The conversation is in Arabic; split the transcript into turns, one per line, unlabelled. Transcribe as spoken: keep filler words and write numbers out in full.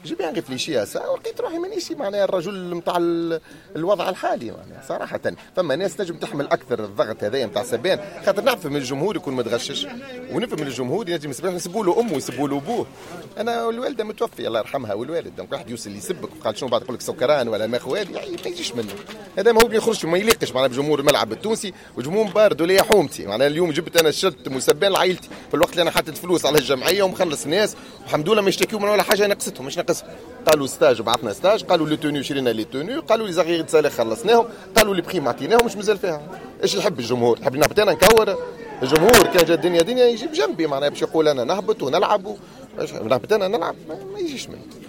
جي بيان ريفليشي ساعه ولقيت روحي مانيش معناها الرجل نتاع الوضع الحالي معناها صراحه. فما ناس تنجم تحمل اكثر الضغط هذايا نتاع سبان، خاطر نفهم الجمهور يكون متغشش، ونفهم الجمهور ينجم يسبوا له امه ويسبوا له ابوه. انا الوالده متوفيه الله يرحمها والوالد، دونك واحد يوصل يسبك وقال شنو بعد يقول لك سكران ولا ما خوالي يعني ما يجيش منه. هذا ما هو بيخرج ما يليقش معناها بجمهور الملعب التونسي وجمهور بارد ولا حومتي. معناها اليوم جبت انا شلت مسبان لعائلتي في الوقت اللي انا حطيت فلوس على الجمعيه ومخلص ناس والحمد لله ما يشتكيوا من ولا حاجه نقصتهم مش ناقصهم. قالوا ستاج وبعثنا ستاج، قالوا لي توني شرينا لي توني، قالوا لي زغير سالي خلصناهم، قالوا لي بخيم عطيناهم مش مازال فيها. ايش يحب الجمهور؟ يحب نهبط انا نكور الجمهور كان جا الدنيا دنيا يجيب جنبي معناها باش يقول انا نهبط ونلعب نهبط انا نلعب ما يجيش منه.